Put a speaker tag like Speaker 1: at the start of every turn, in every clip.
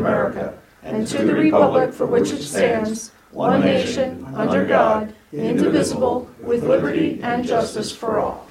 Speaker 1: America and to the republic for which it stands, one nation, under God, indivisible, with liberty and justice for all.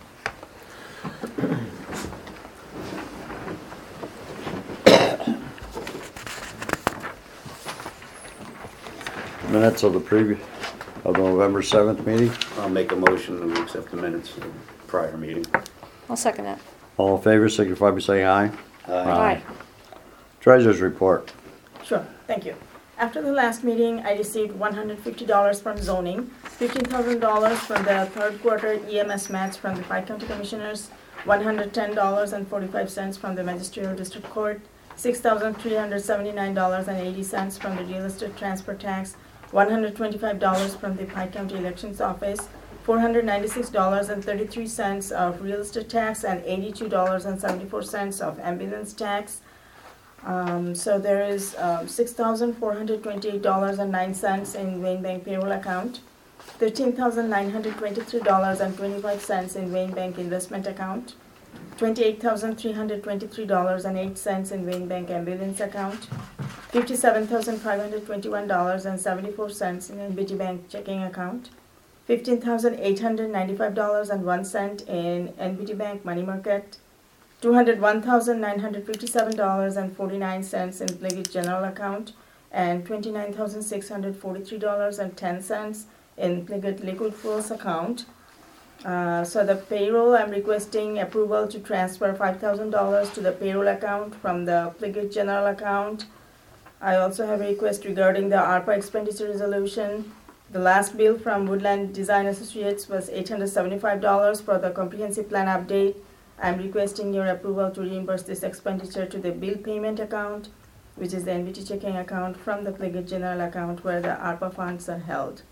Speaker 2: Minutes of the November 7th meeting.
Speaker 3: I'll make a motion to accept the minutes of the prior meeting.
Speaker 4: I'll second that.
Speaker 2: All in favor, signify by saying aye.
Speaker 4: Aye.
Speaker 2: Treasurer's report.
Speaker 5: Sure, thank you. After the last meeting, I received $150 from zoning, $15,000 from the third quarter EMS match from the Pike County Commissioners, $110.45 from the Magisterial District Court, $6,379.80 from the real estate transfer tax, $125 from the Pike County Elections Office, $496.33 of real estate tax, and $82.74 of ambulance tax. So there is $6,428.09 in Wayne Bank payroll account, $13,923.25 in Wayne Bank investment account, $28,323.08 in Wayne Bank ambulance account, $57,521.74 in NBT Bank checking account, $15,895.01 in NBT Bank money market, $201,957.49 in Pliget general account, and $29,643.10 in Pliget liquid fuels account. So the payroll, I'm requesting approval to transfer $5,000 to the payroll account from the Pliget general account. I also have a request regarding the ARPA expenditure resolution. The last bill from Woodland Design Associates was $875 for the comprehensive plan update. I'm requesting your approval to reimburse this expenditure to the bill payment account, which is the NBT checking account, from the Pliget general account where the ARPA funds are held.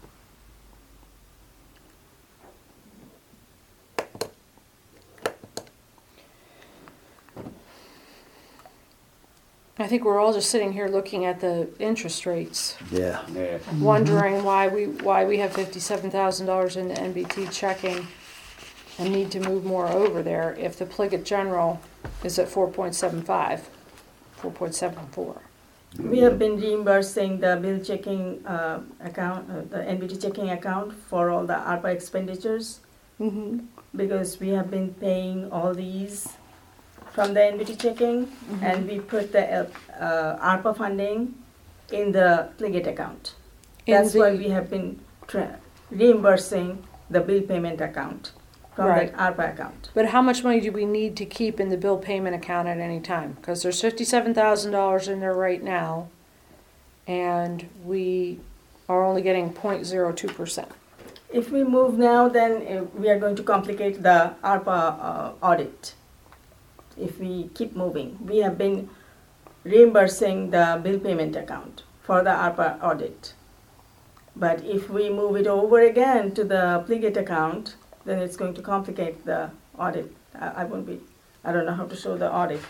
Speaker 4: I think we're all just sitting here looking at the interest rates,
Speaker 2: Yeah.
Speaker 3: Yeah.
Speaker 4: wondering why we have $57,000 in the NBT checking and need to move more over there if the Pliget General is at 4.75, 4.74.
Speaker 5: We have been reimbursing the bill checking account, the NBT checking account for all the ARPA expenditures,
Speaker 4: Mm-hmm.
Speaker 5: because we have been paying all these from the NBT checking, and we put the ARPA funding in the Pliget account. That's why we have been reimbursing the bill payment account from
Speaker 4: Right.
Speaker 5: that ARPA account.
Speaker 4: But how much money do we need to keep in the bill payment account at any time? Because there's $57,000 in there right now, and we are only getting 0.02%.
Speaker 5: If we move now, then we are going to complicate the ARPA audit. If we keep moving, we have been reimbursing the bill payment account for the ARPA audit. But if we move it over again to the Pliget account, then it's going to complicate the audit. I don't know how to show the audit.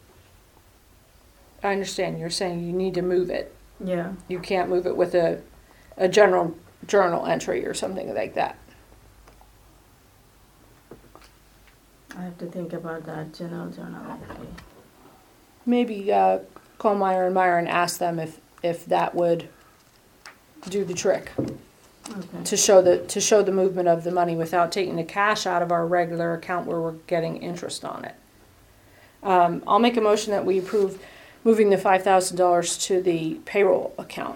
Speaker 4: I understand you're saying you need to move it.
Speaker 5: Yeah,
Speaker 4: You can't move it with a general journal entry or something like that.
Speaker 5: I have to think about that general journal entry.
Speaker 4: Maybe call Meyer and Meyer and ask them if that would do the trick
Speaker 5: Okay.
Speaker 4: to show the movement of the money without taking the cash out of our regular account where we're getting interest on it. I'll make a motion that we approve moving the $5,000 to the payroll account.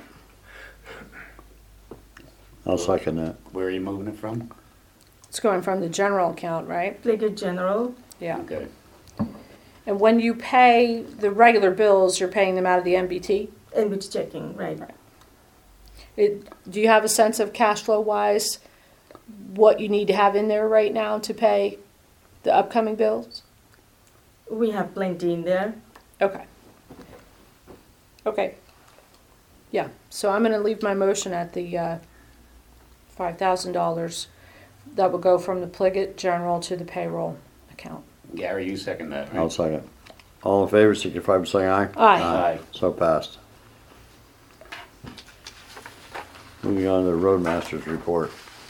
Speaker 2: I'll second that.
Speaker 3: Where are you moving it from?
Speaker 4: It's going from the general account, right?
Speaker 5: Pliget general,
Speaker 4: Yeah.
Speaker 3: Okay.
Speaker 4: And when you pay the regular bills, you're paying them out of the NBT?
Speaker 5: NBT checking, right.
Speaker 4: Do you have a sense of cash flow wise what you need to have in there right now to pay the upcoming bills?
Speaker 5: We have plenty in there.
Speaker 4: Okay. Okay. Yeah, so I'm going to leave my motion at the $5,000 that will go from the Pliget General to the payroll account.
Speaker 3: Gary, you second that, right?
Speaker 2: I'll second. All in favor, signify by saying aye.
Speaker 4: Aye.
Speaker 3: Aye.
Speaker 2: So passed. Moving on to the Roadmaster's report.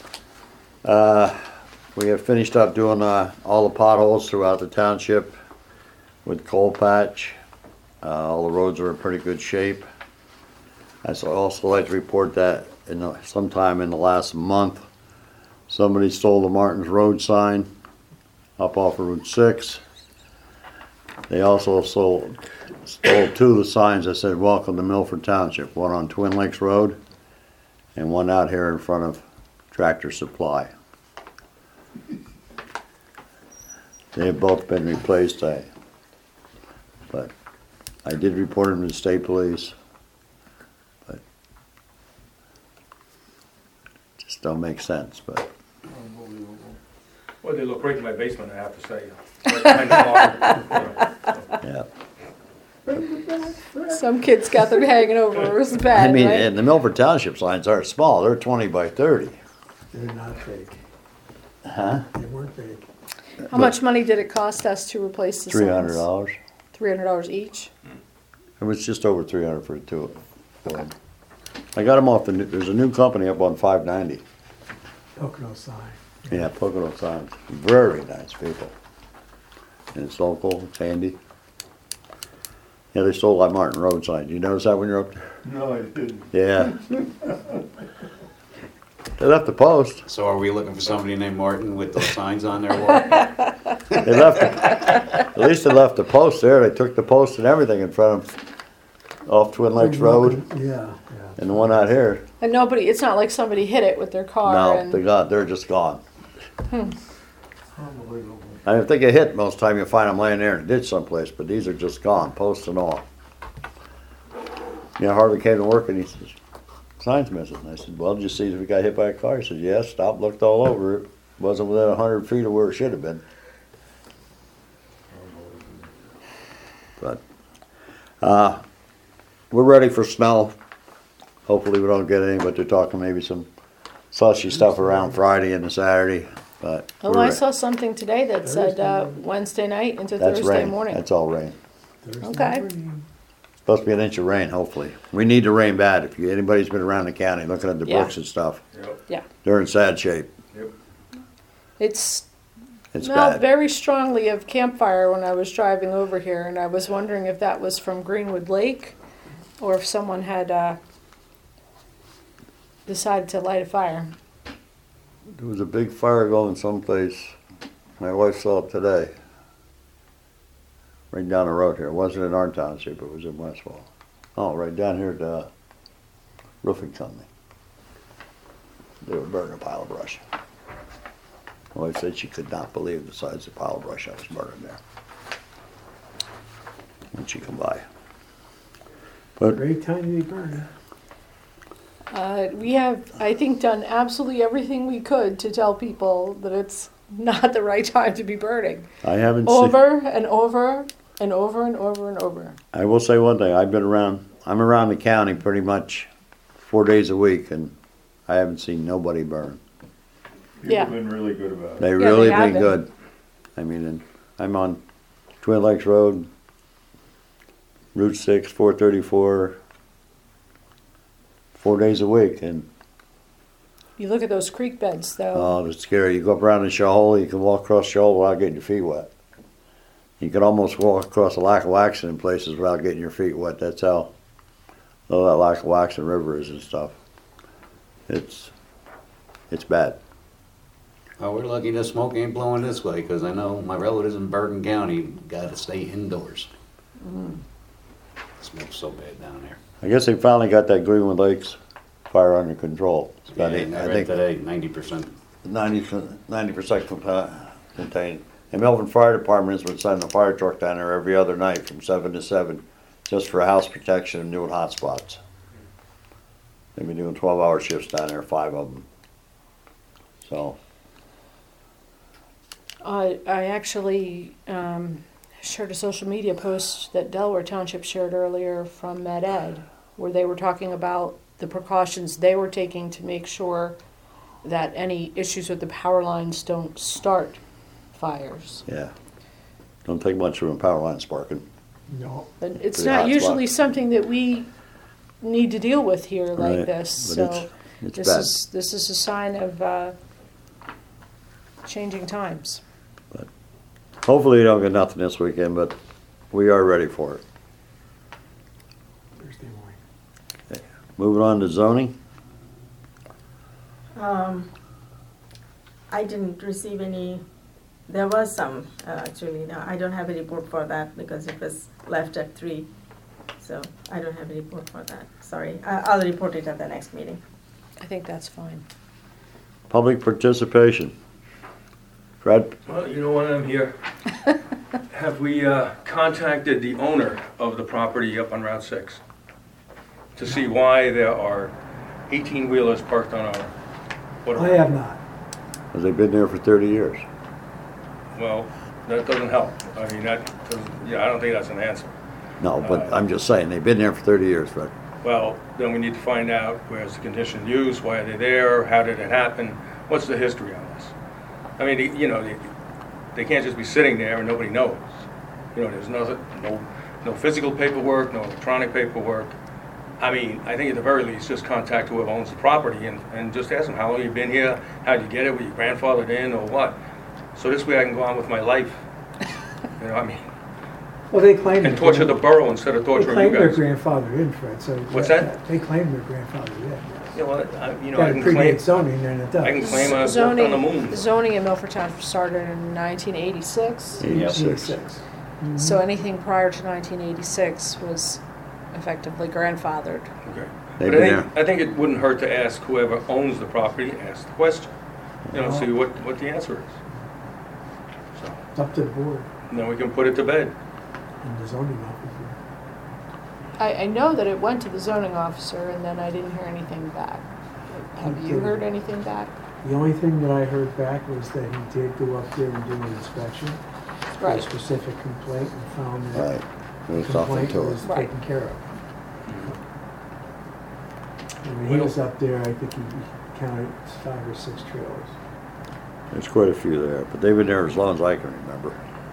Speaker 2: We have finished up doing all the potholes throughout the township with coal patch. All the roads are in pretty good shape. I'd also like to report that sometime in the last month, somebody stole the Martins Road sign up off of Route 6. They also stole 2 of the signs that said "Welcome to Milford Township," one on Twin Lakes Road and one out here in front of Tractor Supply. They have both been replaced, but I did report them to the state police, but just don't make sense, but.
Speaker 6: Well, they look great in my basement, I have to say. Right behind the bar, you know,
Speaker 2: Yeah,
Speaker 4: Some kids got them hanging over. It was bad,
Speaker 2: I mean,
Speaker 4: right?
Speaker 2: and the Milford Township signs aren't small, they're 20 by 30.
Speaker 7: They're not fake.
Speaker 2: Huh?
Speaker 7: They weren't fake.
Speaker 4: How much money did it cost us to replace the signs?
Speaker 2: $300.
Speaker 4: $300 each?
Speaker 2: It was just over 300 for the 2 of them. I got them off there's a new company up on 590.
Speaker 7: Pocono sign.
Speaker 2: Yeah, Pocono Signs. Very nice people. And it's local, it's handy. Yeah, they stole that Martin Road sign. You notice that when you're up there?
Speaker 6: No, I didn't.
Speaker 2: Yeah. They left the post.
Speaker 3: So are we looking for somebody named Martin with those signs on their wall?
Speaker 2: They left. At least they left the post there. They took the post and everything in front of off Twin Lakes Road,
Speaker 7: Yeah,
Speaker 2: and the one out here.
Speaker 4: And nobody, it's not like somebody hit it with their car.
Speaker 2: No,
Speaker 4: and,
Speaker 2: they're just gone.
Speaker 7: unbelievable.
Speaker 2: And if they get hit, most of the time you'll find them laying there in a ditch someplace. But these are just gone, post and all. Harvey came to work and he says, "Sign's missing." I said, "Well, did you see if we got hit by a car?" He said, "Yes." Stopped, looked all over it. Wasn't within 100 feet of where it should have been. But we're ready for snow. Hopefully we don't get any, but they're talking maybe some slushy stuff around Friday and Saturday. But
Speaker 4: Oh,
Speaker 2: we're
Speaker 4: I
Speaker 2: ready.
Speaker 4: saw something today that said Wednesday night into
Speaker 2: That's
Speaker 4: Thursday
Speaker 2: rain.
Speaker 4: morning.
Speaker 2: That's all rain.
Speaker 7: Thursday
Speaker 4: Okay.
Speaker 7: morning.
Speaker 2: Supposed to be an inch of rain, hopefully. We need the rain bad. If anybody's been around the county looking at the
Speaker 4: Yeah.
Speaker 2: brooks and stuff,
Speaker 6: Yep,
Speaker 4: Yeah.
Speaker 2: they're in sad shape.
Speaker 6: yep.
Speaker 4: It
Speaker 2: It's
Speaker 4: smelled
Speaker 2: bad.
Speaker 4: very strongly of campfire when I was driving over here, and I was wondering if that was from Greenwood Lake or if someone had decided to light a fire.
Speaker 2: There was a big fire going someplace. My wife saw it today. Right down the road here. It wasn't in our township, it was in Westfall. Oh, right down here at the roofing company. They were burning a pile of brush. My wife said she could not believe the size of the pile of brush that was burning there. When she come by. But
Speaker 7: Great time to be burning.
Speaker 4: We have, I think, done absolutely everything we could to tell people that it's not the right time to be burning.
Speaker 2: I haven't seen.
Speaker 4: Over and over and over and over and over.
Speaker 2: I will say one thing. I'm around the county pretty much 4 days a week, and I haven't seen nobody burn.
Speaker 4: Yeah.
Speaker 6: People have been really good about it.
Speaker 2: They
Speaker 4: Yeah,
Speaker 2: really
Speaker 4: they have
Speaker 2: been
Speaker 4: been.
Speaker 2: good. I mean, and I'm on Twin Lakes Road, Route 6, 434, 4 days a week, and
Speaker 4: You look at those creek beds, though.
Speaker 2: oh, it's scary. You go up around the shoal, you can walk across the shoal without getting your feet wet. You can almost walk across a Lackawaxen in places without getting your feet wet. That's how low that Lackawaxen River is and stuff. It's bad.
Speaker 3: Oh, we're lucky the smoke ain't blowing this way, because I know my relatives in Bergen County got to stay indoors. Smells so bad down there.
Speaker 2: I guess they finally got that Greenwood Lakes fire under control. It's
Speaker 3: Yeah,
Speaker 2: about eight,
Speaker 3: I
Speaker 2: I
Speaker 3: read
Speaker 2: think
Speaker 3: today, 90%.
Speaker 2: 90% contained. And Melbourne Fire Department has been sending a fire truck down there every other night from 7 to 7 just for house protection and doing hot spots. They've been doing 12-hour shifts down there, 5 of them. So,
Speaker 4: I actually shared a social media post that Delaware Township shared earlier from MedEd, where they were talking about the precautions they were taking to make sure that any issues with the power lines don't start fires.
Speaker 2: yeah. Don't take much from a power line sparking.
Speaker 7: No.
Speaker 4: And it's
Speaker 2: Pretty
Speaker 4: not
Speaker 2: hot
Speaker 4: usually something that we need to deal with here like
Speaker 2: Right,
Speaker 4: this.
Speaker 2: but
Speaker 4: So
Speaker 2: it's
Speaker 4: this
Speaker 2: bad.
Speaker 4: is a sign of changing times.
Speaker 2: Hopefully you don't get nothing this weekend, but we are ready for it.
Speaker 7: Tuesday morning.
Speaker 2: Moving on to zoning.
Speaker 5: I didn't receive any, there was some, actually, no, I don't have a report for that because it was left at 3. So I don't have a report for that, sorry. I'll report it at the next meeting.
Speaker 4: I think that's fine.
Speaker 2: Public participation. Fred?
Speaker 6: Well, you know what, I'm here. Have we contacted the owner of the property up on Route 6 to see why there are 18-wheelers parked on our
Speaker 7: I
Speaker 6: waterway?
Speaker 7: have not.
Speaker 2: Have they been there for 30 years?
Speaker 6: Well, that doesn't help. I mean, that doesn't, yeah, I don't think that's an answer.
Speaker 2: No, but I'm just saying, they've been there for 30 years, Fred.
Speaker 6: Well, then we need to find out where's the conditional use, why are they there, how did it happen, what's the history on this? I mean, you know, they can't just be sitting there and nobody knows. You know, there's no physical paperwork, no electronic paperwork. I mean, I think at the very least, just contact whoever owns the property and just ask them, how long you been here, how'd you get it, were you grandfathered in or what? So this way I can go on with my life. You know, I mean,
Speaker 7: Well, they claim.
Speaker 6: and torture the borough instead of
Speaker 7: They
Speaker 6: torturing
Speaker 7: claim
Speaker 6: you
Speaker 7: their
Speaker 6: guys.
Speaker 7: grandfather in, Fred, so.
Speaker 6: What's that?
Speaker 7: They claim their grandfather in, yes.
Speaker 6: Yeah, well, you know, I
Speaker 7: That
Speaker 6: can claim,
Speaker 7: predates zoning, then it does.
Speaker 6: I can claim I worked on the moon.
Speaker 4: Zoning in Milford Township started in 1986.
Speaker 2: 86.
Speaker 4: So anything prior to 1986 was effectively grandfathered.
Speaker 6: Okay.
Speaker 2: They've
Speaker 6: But
Speaker 2: been
Speaker 6: I think it wouldn't hurt to ask whoever owns the property, ask the question. You know, see what the answer is. So,
Speaker 7: It's up to the board
Speaker 6: then we can put it to bed.
Speaker 7: and the zoning officer.
Speaker 4: I know that it went to the zoning officer and then I didn't hear anything back. Have you heard anything back?
Speaker 7: The only thing that I heard back was that he did go up there and do an inspection for a
Speaker 4: Right.
Speaker 7: specific complaint and found that
Speaker 2: Right. There's
Speaker 7: the
Speaker 2: nothing
Speaker 7: complaint
Speaker 2: to it.
Speaker 7: was
Speaker 4: Right.
Speaker 7: taken care of. And when he was up there, I think he counted 5 or 6 trailers.
Speaker 2: There's quite a few there, but they've been there as long as I can remember.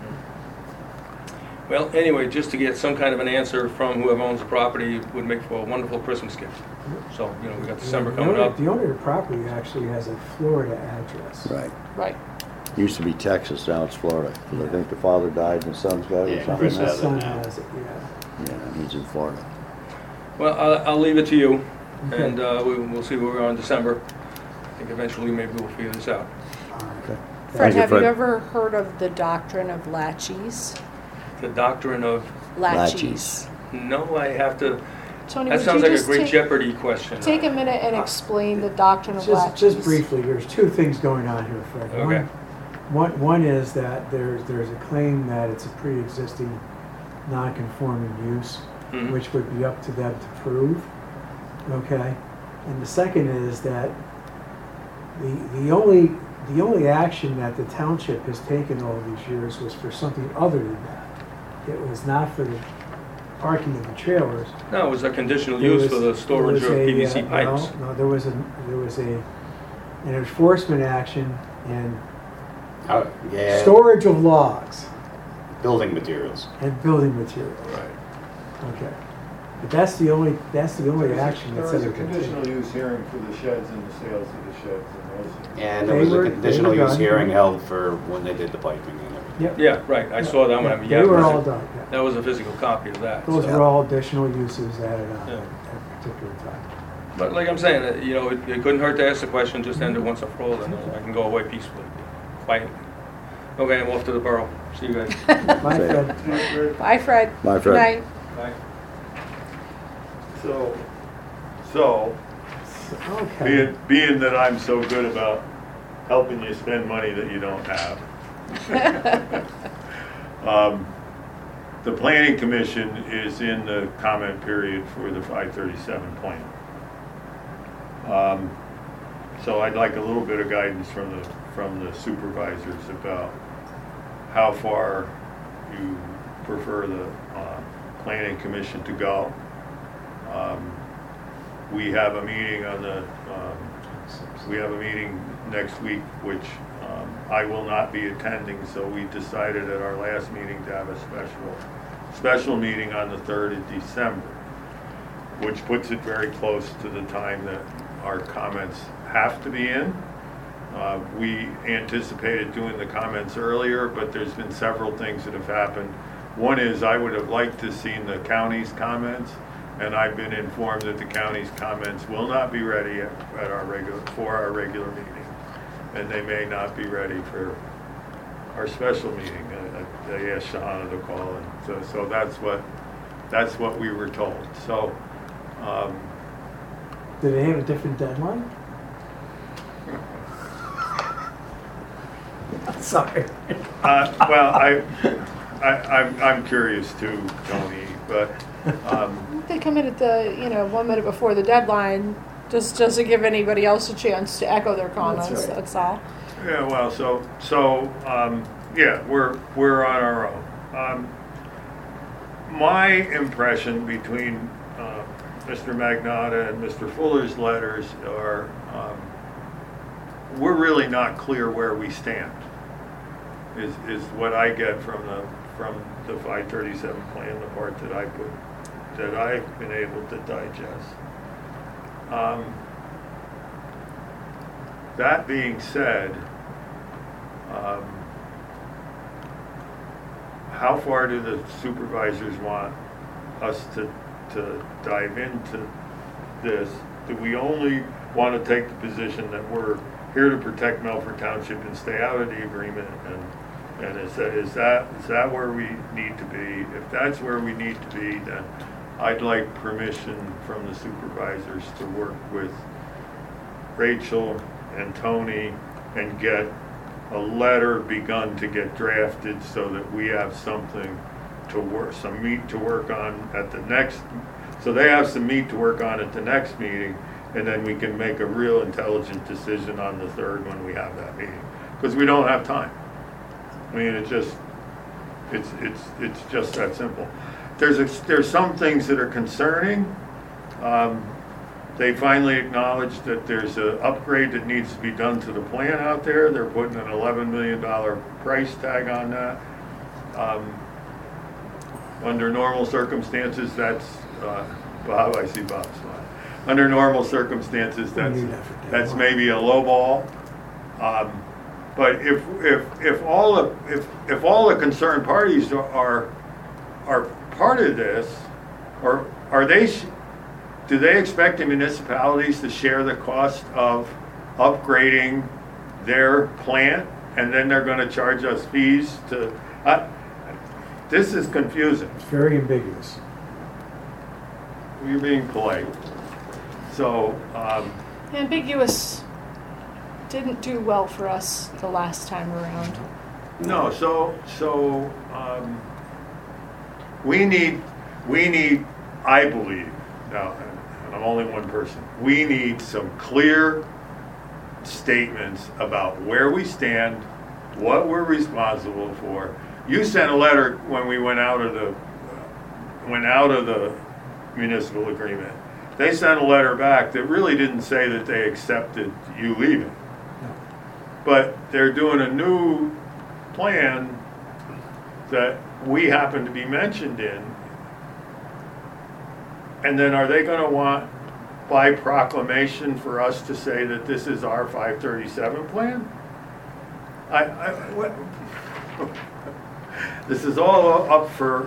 Speaker 6: Well, anyway, just to get some kind of an answer from whoever owns the property would make for a wonderful Christmas gift. So, you know, we got December
Speaker 7: The
Speaker 6: coming
Speaker 7: owner-
Speaker 6: up.
Speaker 7: The owner of the property actually has a Florida address.
Speaker 2: Right.
Speaker 4: Right.
Speaker 2: Used to be Texas, now it's Florida. 'Cause I think the father died and the son's got it
Speaker 3: Yeah,
Speaker 2: or
Speaker 7: I
Speaker 2: something.
Speaker 7: think
Speaker 3: Chris
Speaker 7: his
Speaker 3: has it
Speaker 7: son
Speaker 3: now.
Speaker 7: has it, yeah.
Speaker 2: Yeah, he's in Florida.
Speaker 6: Well, I'll leave it to you,
Speaker 7: Okay.
Speaker 6: and we'll see where we are in December. I think eventually maybe we'll figure this out.
Speaker 7: All right.
Speaker 2: Okay.
Speaker 4: Fred,
Speaker 2: Thank you,
Speaker 4: have you
Speaker 2: Fred.
Speaker 4: ever heard of the doctrine of laches?
Speaker 6: The doctrine of,
Speaker 2: Laches.
Speaker 6: no, I have to,
Speaker 4: Tony,
Speaker 6: that
Speaker 4: would
Speaker 6: sounds
Speaker 4: you
Speaker 6: like a
Speaker 4: just
Speaker 6: great
Speaker 4: take,
Speaker 6: Jeopardy question.
Speaker 4: take a minute and explain the doctrine of laches?
Speaker 7: Just briefly, there's 2 things going on here, Fred.
Speaker 6: Okay.
Speaker 7: One is that there's a claim that it's a pre-existing non-conforming use,
Speaker 6: Mhm.
Speaker 7: which would be up to them to prove, okay? And the second is that the only action that the township has taken all these years was for something other than that. It was not for the parking of the trailers.
Speaker 6: No, it was a conditional
Speaker 7: There
Speaker 6: use
Speaker 7: was-
Speaker 6: for the storage
Speaker 7: there
Speaker 6: of
Speaker 7: was a,
Speaker 6: PVC
Speaker 7: no,
Speaker 6: pipes.
Speaker 7: No, there was an enforcement action and
Speaker 3: Yeah,
Speaker 7: storage of logs
Speaker 3: building materials.
Speaker 7: and building materials.
Speaker 6: Right.
Speaker 7: Okay. But that's the only action that's
Speaker 8: There was
Speaker 7: ever
Speaker 8: a
Speaker 7: been
Speaker 8: conditional
Speaker 7: taken.
Speaker 8: use hearing for the sheds and the sales of the sheds and those things.
Speaker 3: And there
Speaker 7: They
Speaker 3: was
Speaker 7: were-
Speaker 3: a conditional
Speaker 7: they were
Speaker 3: use
Speaker 7: done.
Speaker 3: hearing held for when they did the piping and everything.
Speaker 7: Yep.
Speaker 6: Yeah, right, I saw that one. I mean, yeah,
Speaker 7: They were
Speaker 6: it was
Speaker 7: all
Speaker 6: a-
Speaker 7: done, yeah.
Speaker 6: That was a physical copy of that.
Speaker 7: Those
Speaker 6: so.
Speaker 7: were all additional uses added on
Speaker 6: Yeah.
Speaker 7: at a particular time.
Speaker 6: But like I'm saying, you know, it couldn't hurt to ask the question, just end it once and for all, and I can go away peacefully, quietly. Okay, I'm off to the borough. See you guys.
Speaker 7: Bye,
Speaker 2: Say it.
Speaker 7: Fred.
Speaker 4: Bye, Fred.
Speaker 2: Bye,
Speaker 4: Good
Speaker 2: Fred.
Speaker 4: night.
Speaker 6: Bye.
Speaker 8: So,
Speaker 7: Okay.
Speaker 8: being that I'm so good about helping you spend money that you don't have, the planning commission is in the comment period for the 537 plan. So I'd like a little bit of guidance from the supervisors about how far you prefer the planning commission to go. We have a meeting we have a meeting next week, which I will not be attending, so we decided at our last meeting to have a special meeting on the 3rd of December, which puts it very close to the time that our comments have to be in. We anticipated doing the comments earlier, but there's been several things that have happened. One is I would have liked to seen the county's comments, And I've been informed that the county's comments will not be ready for our regular meeting. And they may not be ready for our special meeting. They asked Shawna to call, and so that's what we were told. So,
Speaker 7: Do they have a different deadline? Sorry.
Speaker 8: well, I'm curious too, Tony, but,
Speaker 4: They come in at the, 1 minute before the deadline, just to give anybody else a chance to echo their comments,
Speaker 7: right.
Speaker 4: that's all.
Speaker 8: yeah, well, yeah, we're on our own. My impression between Mr. Magnotta and Mr. Fuller's letters are, we're really not clear where we stand, is what I get from the 537 plan, the part that I've been able to digest. That being said, how far do the supervisors want us to dive into this? Do we only want to take the position that we're here to protect Melford Township and stay out of the agreement? And is that where we need to be? If that's where we need to be, then I'd like permission from the supervisors to work with Rachel and Tony and get a letter begun to get drafted so that we have something to work, some meat to work on at the next, so they have some meat to work on at the next meeting, and then we can make a real intelligent decision on the 3rd when we have that meeting. Because we don't have time. I mean, it's just that simple. There's some things that are concerning. They finally acknowledged that there's an upgrade that needs to be done to the plant out there. They're putting an $11 million price tag on that. Under normal circumstances, that's, Bob, I see Bob smiling. Under normal circumstances, that's maybe a low ball. But if all the concerned parties are part of this, or do they expect the municipalities to share the cost of upgrading their plant, and then they're going to charge us fees to? This is confusing.
Speaker 7: It's very ambiguous.
Speaker 8: You're being polite. So.
Speaker 4: Ambiguous didn't do well for us the last time around.
Speaker 8: No, we need, I believe, now, and I'm only one person, we need some clear statements about where we stand, what we're responsible for. You sent a letter when we went out of the municipal agreement. They sent a letter back that really didn't say that they accepted you leaving. But they're doing a new plan that we happen to be mentioned in. And then are they going to want by proclamation for us to say that this is our 537 plan? This is all up for...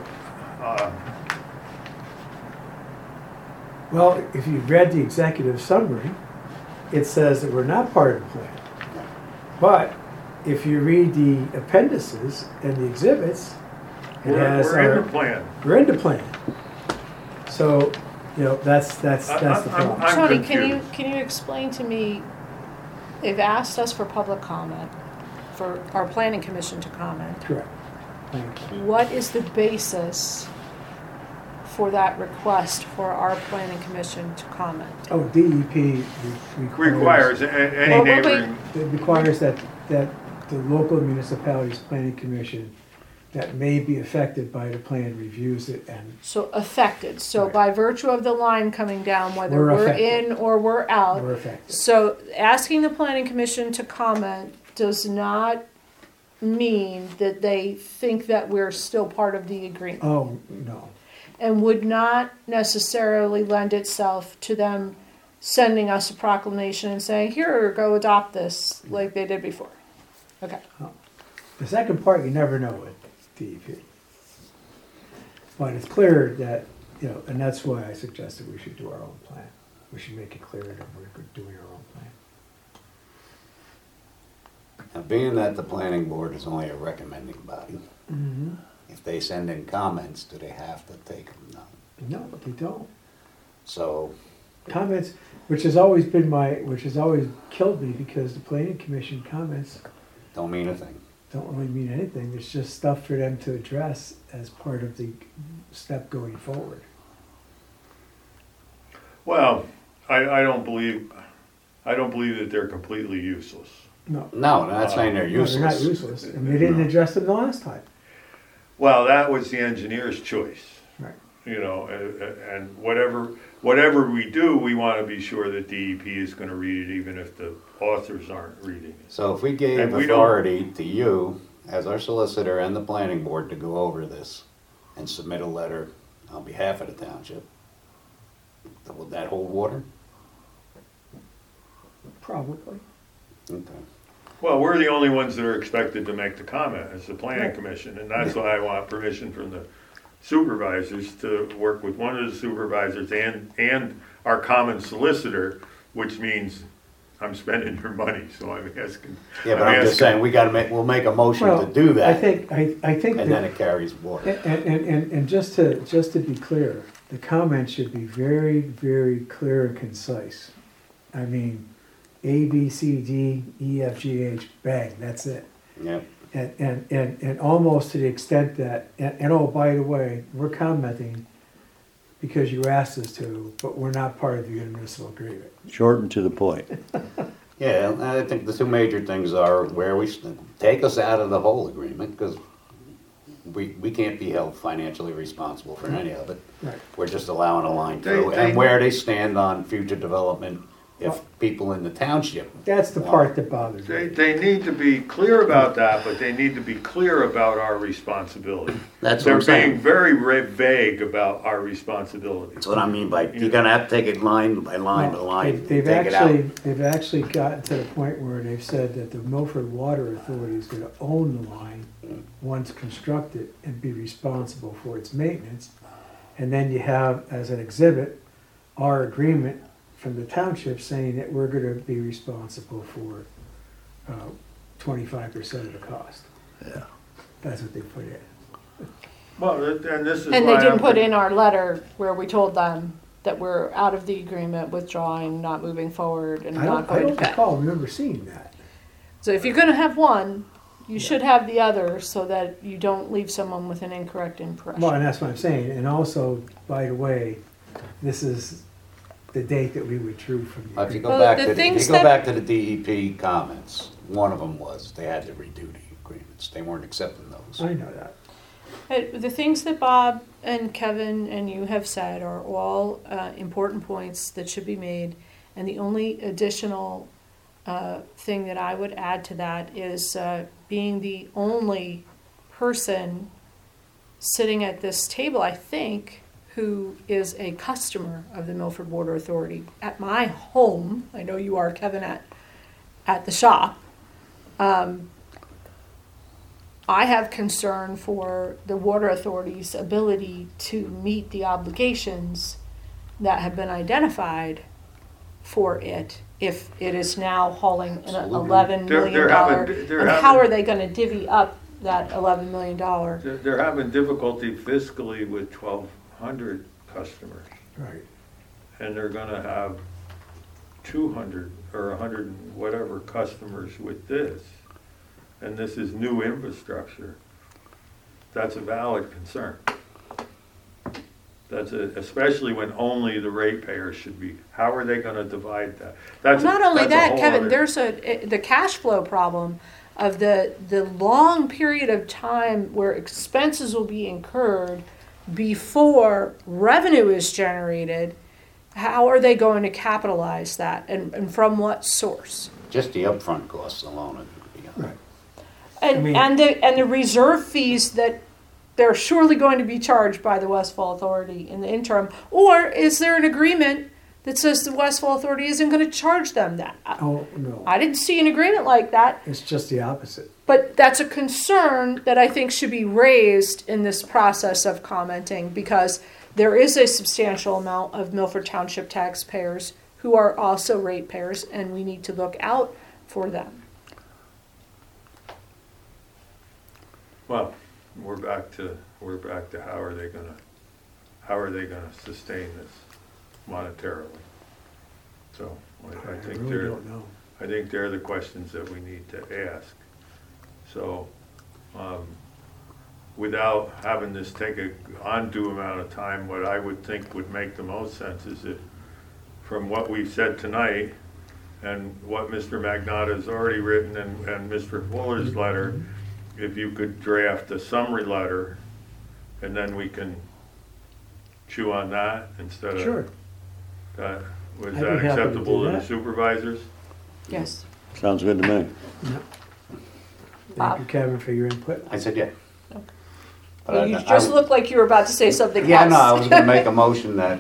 Speaker 7: Well, if you've read the executive summary, it says that we're not part of the plan. But if you read the appendices and the exhibits,
Speaker 8: we're in the plan.
Speaker 7: We're in the plan. So, that's the problem.
Speaker 8: I'm
Speaker 4: Tony,
Speaker 8: confused.
Speaker 4: can you explain to me, they've asked us for public comment, for our planning commission to comment.
Speaker 7: Correct. Thank you.
Speaker 4: What is the basis for that request for our planning commission to comment?
Speaker 7: Oh, DEP
Speaker 8: Requires any
Speaker 4: Well,
Speaker 8: neighboring...
Speaker 7: It requires that the local municipality's planning commission that may be affected by the plan reviews it and.
Speaker 4: So affected, so
Speaker 7: Right.
Speaker 4: by virtue of the line coming down, whether
Speaker 7: We're
Speaker 4: we're
Speaker 7: affected.
Speaker 4: in or we're out.
Speaker 7: We're affected.
Speaker 4: So asking the planning commission to comment does not mean that they think that we're still part of the agreement.
Speaker 7: Oh, no.
Speaker 4: And would not necessarily lend itself to them sending us a proclamation and saying, here, go adopt this, like they did before. Okay.
Speaker 7: The second part, you never know with DEP. But it's clear that you know, and that's why I suggested we should do our own plan. We should make it clear that we're doing our own plan.
Speaker 3: Now, being that the planning board is only a recommending body, if they send in comments, do they have to take them? No.
Speaker 7: No, they don't.
Speaker 3: So,
Speaker 7: Comments, which has always killed me, because the planning commission comments
Speaker 3: don't mean a thing.
Speaker 7: don't really mean anything. It's just stuff for them to address as part of the step going forward.
Speaker 8: Well, I don't believe that they're completely useless.
Speaker 7: No.
Speaker 3: No, I'm not saying they're
Speaker 7: No,
Speaker 3: useless.
Speaker 7: they're not useless, and they didn't address them the last time.
Speaker 8: Well, that was the engineer's choice.
Speaker 7: Right.
Speaker 8: You know, and whatever we do, we want to be sure that DEP is going to read it, even if the authors aren't reading it.
Speaker 3: So if we gave
Speaker 8: And we don't-
Speaker 3: authority to you, as our solicitor and the planning board, to go over this and submit a letter on behalf of the township, would that hold water?
Speaker 7: Probably.
Speaker 3: Okay.
Speaker 8: Well, we're the only ones that are expected to make the comment as the planning
Speaker 7: Right.
Speaker 8: commission, and that's why I want permission from the supervisors to work with one of the supervisors and our common solicitor, which means I'm spending your money, so I'm asking.
Speaker 3: Yeah, but I'm just saying, we'll make a motion to do that.
Speaker 7: I think
Speaker 3: And then
Speaker 7: that,
Speaker 3: it carries water.
Speaker 7: and just to be clear, the comment should be very, very clear and concise. I mean, A, B, C, D, E, F, G, H, bang, that's it.
Speaker 3: Yeah.
Speaker 7: And almost to the extent that, and oh, by the way, we're commenting because you asked us to, but we're not part of the intermunicipal agreement.
Speaker 2: Short and to the point.
Speaker 3: Yeah, I think the two major things are where take us out of the whole agreement, because we can't be held financially responsible for any of it.
Speaker 7: Right.
Speaker 3: We're just allowing a line
Speaker 8: They-
Speaker 3: through,
Speaker 8: they-
Speaker 3: and where they stand on future development, if people in the township.
Speaker 7: That's the part that bothers me.
Speaker 8: They need to be clear about that, but they need to be clear about our responsibility.
Speaker 3: That's what I'm
Speaker 8: They're being
Speaker 3: saying.
Speaker 8: very vague about our responsibility.
Speaker 3: That's what I mean by, you're gonna have to take it line by line by line,
Speaker 7: They've
Speaker 3: take it out.
Speaker 7: actually gotten to the point where they've said that the Milford Water Authority is gonna own the line once constructed and be responsible for its maintenance. And then you have, as an exhibit, our agreement from the township saying that we're gonna be responsible for 25% of the cost.
Speaker 2: Yeah.
Speaker 7: That's what they put in.
Speaker 8: Well, and this is
Speaker 4: And they
Speaker 8: why
Speaker 4: didn't
Speaker 8: I'm-
Speaker 4: put in our letter where we told them that we're out of the agreement, withdrawing, not moving forward, and
Speaker 7: I
Speaker 4: not
Speaker 7: don't
Speaker 4: going to pay.
Speaker 7: remember seeing that.
Speaker 4: So if you're gonna have one, you should have the other so that you don't leave someone with an incorrect impression.
Speaker 7: Well, and that's what I'm saying, and also, by the way, this is the date that we withdrew from the
Speaker 3: If you
Speaker 7: agreement.
Speaker 3: go
Speaker 4: Well,
Speaker 3: back
Speaker 4: the
Speaker 3: to, if
Speaker 4: things
Speaker 3: you go
Speaker 4: that-
Speaker 3: back to the DEP comments, one of them was they had to redo the agreements. They weren't accepting those.
Speaker 7: I know that.
Speaker 4: The things that Bob and Kevin and you have said are all important points that should be made. And the only additional thing that I would add to that is being the only person sitting at this table, I think, who is a customer of the Milford Water Authority. At my home, I know you are, Kevin, at the shop, I have concern for the Water Authority's ability to meet the obligations that have been identified for it if it is now hauling an
Speaker 3: Absolutely.
Speaker 4: $11
Speaker 8: They're
Speaker 4: million.
Speaker 8: having-
Speaker 4: And how are they gonna divvy up that $11 million?
Speaker 8: They're having difficulty fiscally with 1,200 customers,
Speaker 7: Right.
Speaker 8: and they're gonna have 200 or 100 and whatever customers with this. And this is new infrastructure. That's a valid concern. Especially when only the ratepayers should be, how are they gonna divide that? That's
Speaker 4: Not only
Speaker 8: that's a
Speaker 4: that,
Speaker 8: whole
Speaker 4: Kevin,
Speaker 8: other-
Speaker 4: there's the cash flow problem of the long period of time where expenses will be incurred before revenue is generated. How are they going to capitalize that, and from what source?
Speaker 3: Just the upfront costs alone would be high.
Speaker 7: Right.
Speaker 4: And
Speaker 7: I mean-
Speaker 4: and the reserve fees that they're surely going to be charged by the Westfall Authority in the interim, or is there an agreement that says the Westfall Authority isn't going to charge them that?
Speaker 7: Oh, no,
Speaker 4: I didn't see an agreement like that,
Speaker 7: it's just the opposite.
Speaker 4: but that's a concern that I think should be raised in this process of commenting, because there is a substantial amount of Milford Township taxpayers who are also ratepayers, and we need to look out for them.
Speaker 8: Well, we're back to how are they gonna sustain this monetarily? So I
Speaker 7: I
Speaker 8: think
Speaker 7: really don't know.
Speaker 8: I think they're the questions that we need to ask. So, without having this take a undue amount of time, what I would think would make the most sense is if, from what we've said tonight, and what Mr. Magnotta has already written, and Mr. Fuller's letter, if you could draft a summary letter, and then we can chew on that instead of.
Speaker 7: Sure.
Speaker 8: That, was
Speaker 7: I'd be
Speaker 8: that
Speaker 7: happy to
Speaker 8: acceptable
Speaker 7: do
Speaker 8: to the
Speaker 7: that.
Speaker 8: supervisors?
Speaker 4: Yes.
Speaker 2: Sounds good to me.
Speaker 7: Thank you, Kevin, for your input.
Speaker 3: I said, yeah.
Speaker 4: Okay.
Speaker 3: But
Speaker 4: Well,
Speaker 3: I-
Speaker 4: you
Speaker 3: I-
Speaker 4: just looked like you were about to say something else.
Speaker 3: Yeah, no, I was gonna make a motion that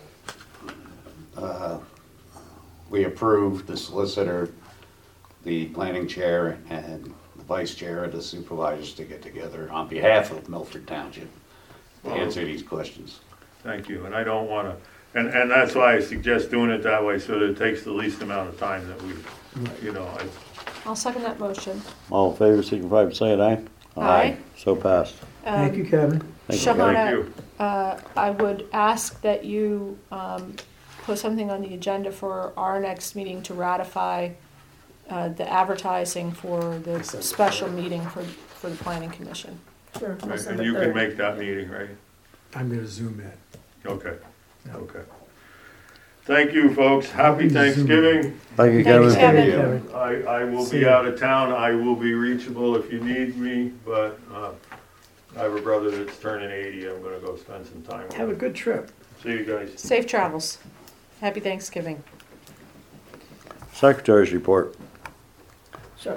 Speaker 3: we approve the solicitor, the planning chair, and the vice chair of the supervisors to get together on behalf of Milford Township to answer these questions.
Speaker 8: Thank you, and I don't wanna, and that's why I suggest doing it that way, so that it takes the least amount of time that we,
Speaker 4: I'll second that motion.
Speaker 2: All in favor, signify by saying aye.
Speaker 4: Aye.
Speaker 2: So passed.
Speaker 7: Thank you, Kevin.
Speaker 2: Thank you, Kevin.
Speaker 8: thank
Speaker 4: Shahana,
Speaker 8: you.
Speaker 4: I would ask that you put something on the agenda for our next meeting to ratify the advertising for the special meeting for the planning commission.
Speaker 5: Sure.
Speaker 8: Right,
Speaker 5: December
Speaker 8: and you can
Speaker 5: 3rd.
Speaker 8: make that meeting, right?
Speaker 7: I'm gonna Zoom it.
Speaker 8: Okay, okay. Thank you, folks, happy Thanksgiving.
Speaker 2: Thank you,
Speaker 4: Thank you,
Speaker 2: Kevin.
Speaker 4: Kevin.
Speaker 7: Kevin.
Speaker 8: I will
Speaker 7: See
Speaker 8: be
Speaker 7: ya.
Speaker 8: out of town, I will be reachable if you need me, but I have a brother that's turning 80, I'm gonna go spend some time with
Speaker 7: Have a
Speaker 8: him.
Speaker 7: good trip.
Speaker 8: See you guys.
Speaker 4: Safe travels. Happy Thanksgiving.
Speaker 2: Secretary's report.
Speaker 5: Sure.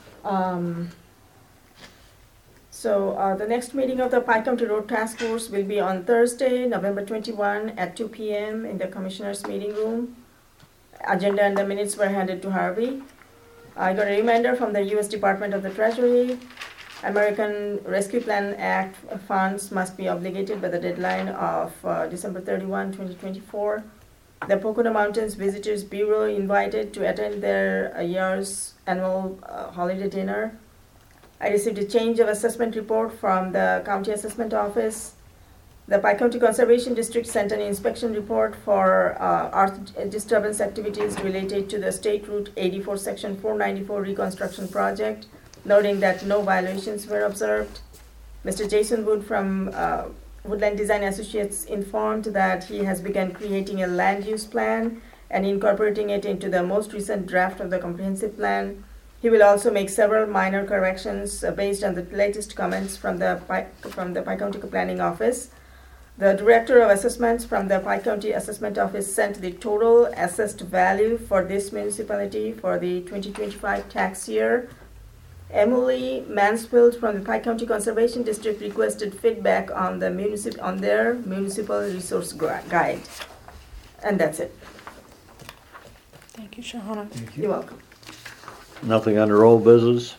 Speaker 5: So the next meeting of the Pike County Road Task Force will be on Thursday, November 21 at 2 p.m. in the Commissioners' Meeting Room. Agenda and the minutes were handed to Harvey. I got a reminder from the U.S. Department of the Treasury. American Rescue Plan Act funds must be obligated by the deadline of December 31, 2024. The Pocono Mountains Visitors Bureau invited to attend their year's annual holiday dinner. I received a change of assessment report from the County Assessment Office. The Pike County Conservation District sent an inspection report for earth disturbance activities related to the State Route 84 Section 494 reconstruction project, noting that no violations were observed. Mr. Jason Wood from Woodland Design Associates informed that he has begun creating a land use plan and incorporating it into the most recent draft of the comprehensive plan. He will also make several minor corrections based on the latest comments from the Pike County Planning Office. The Director of Assessments from the Pike County Assessment Office sent the total assessed value for this municipality for the 2025 tax year. Emily Mansfield from the Pike County Conservation District requested feedback on their municipal resource guide. And that's it.
Speaker 4: Thank you, Shahana.
Speaker 7: Thank
Speaker 5: You're
Speaker 7: you.
Speaker 5: welcome.
Speaker 2: Nothing under old business.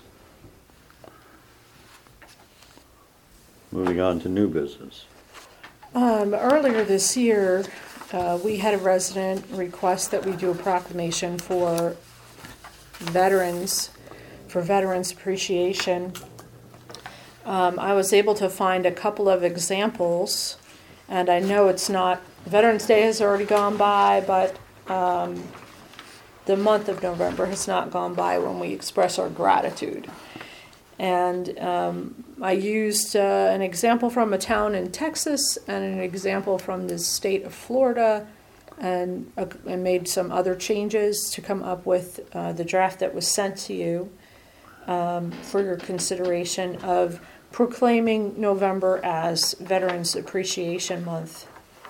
Speaker 2: Moving on to new business.
Speaker 4: Earlier this year, we had a resident request that we do a proclamation for Veterans Appreciation. I was able to find a couple of examples, and I know it's not, Veterans Day has already gone by, but the month of November has not gone by when we express our gratitude. And I used an example from a town in Texas and an example from the state of Florida, and made some other changes to come up with the draft that was sent to you for your consideration of proclaiming November as Veterans Appreciation Month.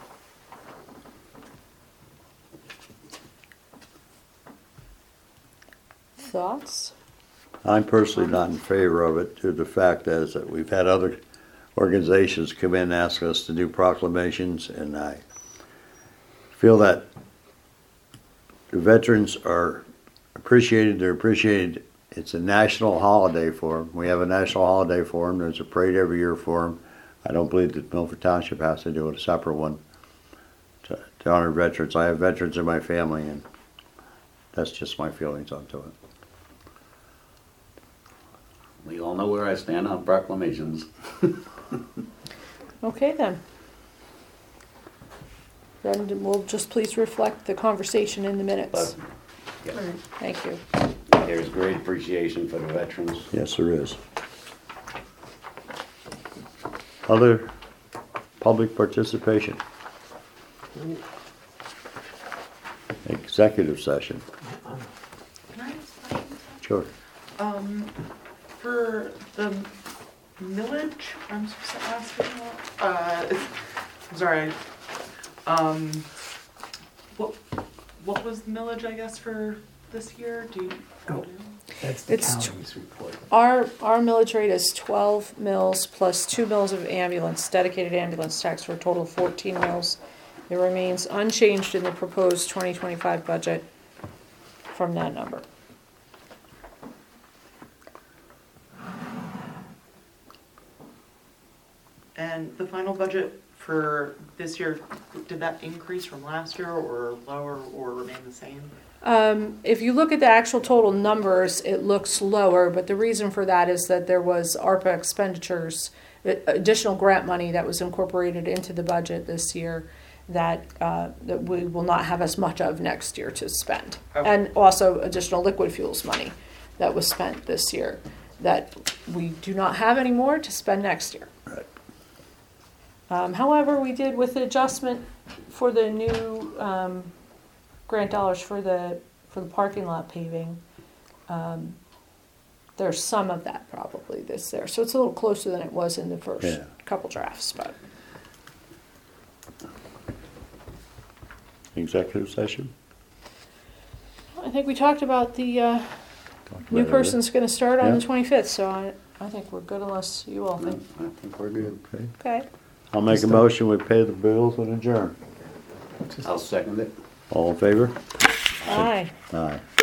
Speaker 4: Thoughts?
Speaker 2: I'm personally not in favor of it due to the fact that we've had other organizations come in and ask us to do proclamations, and I feel that the veterans are appreciated. They're appreciated. It's a national holiday for them. We have a national holiday for them. There's a parade every year for them. I don't believe that Milford Township has to do a separate one to honor veterans. I have veterans in my family, and that's just my feelings onto it.
Speaker 3: We all know where I stand on proclamations.
Speaker 4: Okay, then. Then we'll just please reflect the conversation in the minutes.
Speaker 3: But yeah,
Speaker 4: Thank you.
Speaker 3: there's great appreciation for the veterans.
Speaker 2: Yes, there is. Other public participation? Executive session.
Speaker 9: Can I ask a question?
Speaker 2: Sure.
Speaker 9: For the millage, I'm supposed to ask you, I'm sorry, what was the millage, I guess, for this year? Do you?
Speaker 7: Oh. That's the
Speaker 4: It's
Speaker 7: county's report.
Speaker 4: Our millage rate is 12 mils plus 2 mils of ambulance, dedicated ambulance tax for a total of 14 mils. It remains unchanged in the proposed 2025 budget from that number.
Speaker 9: And the final budget for this year, did that increase from last year or lower or remain the same?
Speaker 4: If you look at the actual total numbers, it looks lower, but the reason for that is that there was ARPA expenditures, additional grant money that was incorporated into the budget this year that we will not have as much of next year to spend.
Speaker 9: Okay.
Speaker 4: And also additional liquid fuels money that was spent this year that we do not have any more to spend next year.
Speaker 2: Right.
Speaker 4: However, we did with the adjustment for the new grant dollars for the parking lot paving. There's some of that probably this there, so it's a little closer than it was in the first
Speaker 2: Yeah.
Speaker 4: couple drafts. But
Speaker 2: Executive session?
Speaker 4: I think we talked about the
Speaker 2: Talked
Speaker 4: new
Speaker 2: about
Speaker 4: person's going to start on
Speaker 2: Yeah.
Speaker 4: the 25th, so I think we're good unless you all
Speaker 3: No,
Speaker 4: think.
Speaker 3: I think we're good.
Speaker 2: Okay.
Speaker 4: Okay.
Speaker 2: I'll make a motion, we pay the bills and adjourn.
Speaker 3: I'll second it.
Speaker 2: All in favor?
Speaker 4: Aye.
Speaker 2: Aye.